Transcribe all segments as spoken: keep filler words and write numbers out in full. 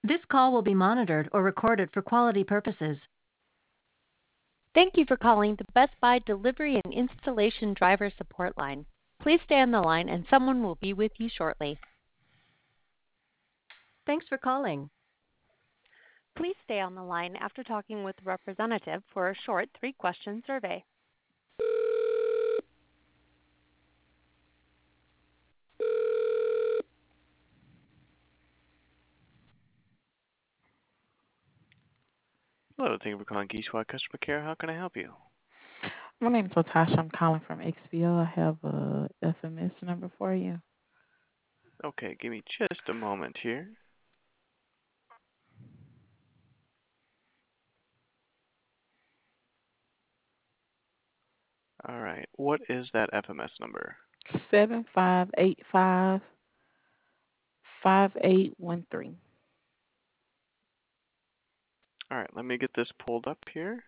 This call will be monitored or recorded for quality purposes. Thank you for calling the Best Buy Delivery and Installation Driver Support Line. Please stay on the line and someone will be with you shortly. Thanks for calling. Please stay on the line after talking with a representative for a short three-question survey. Hello, thank you for calling Geesewise Customer Care. How can I help you? My name is Latasha. I'm calling from X B O. I have a F M S number for you. Okay, give me just a moment here. All right, what is that F M S number? Seven five eight five five eight one three. All right, let me get this pulled up here.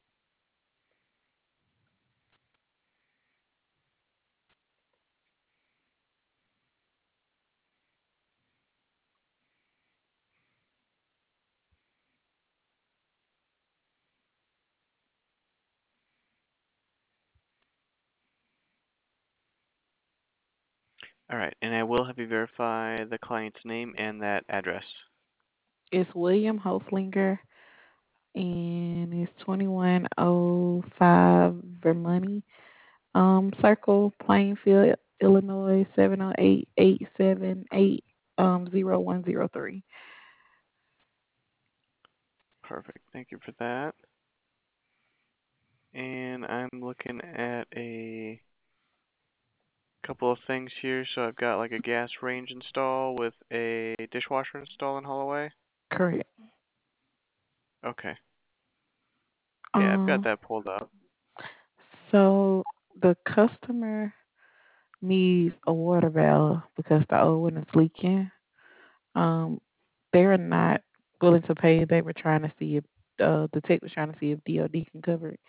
All right, and I will have you verify the client's name and that address. It's William Hoslinger, and it's twenty-one oh five Vermonte um, Circle, Plainfield, Illinois, seven oh eight eight seven eight um, zero one zero three. Perfect, thank you for that. And I'm looking at a couple of things here. So I've got like a gas range install with a dishwasher install in Holloway. Correct. Okay. Yeah, I've got Um, that pulled up. so the customer needs a water valve because the old one is leaking. Um, they're not willing to pay. They were trying to see if uh, the tech was trying to see if D O D can cover it.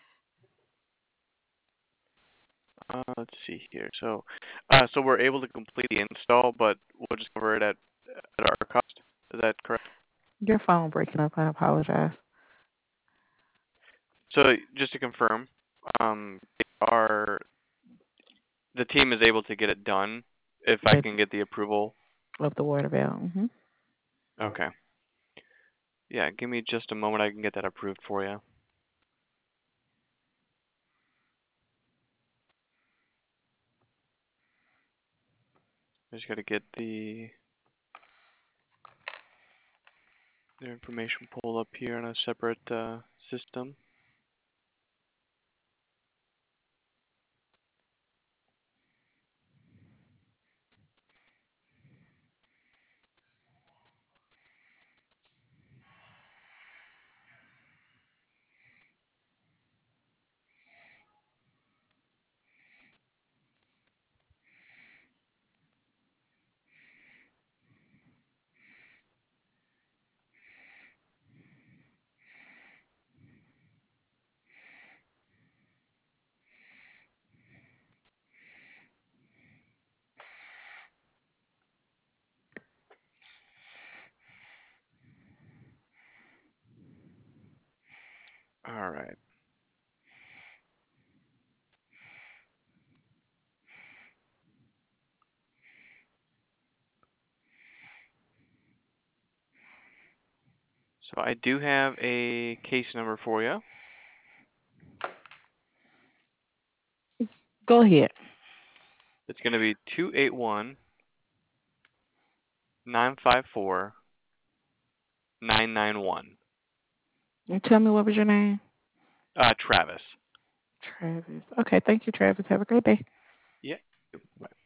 Uh, let's see here. So, uh, so we're able to complete the install, but we'll just cover it at at our cost. Is that correct? Your phone breaking up. I apologize. So, just to confirm, um, our the team is able to get it done if I That's can get the approval. of the water valve. hmm Okay. Yeah, give me just a moment. I can get that approved for you. I just got to get the the information pulled up here on a separate uh, system. All right. So I do have a case number for you. Go ahead. It's going to be two eight one nine five four nine nine one. And tell me, what was your name? Uh, Travis. Travis. Okay, thank you, Travis. Have a great day. Yeah. Bye.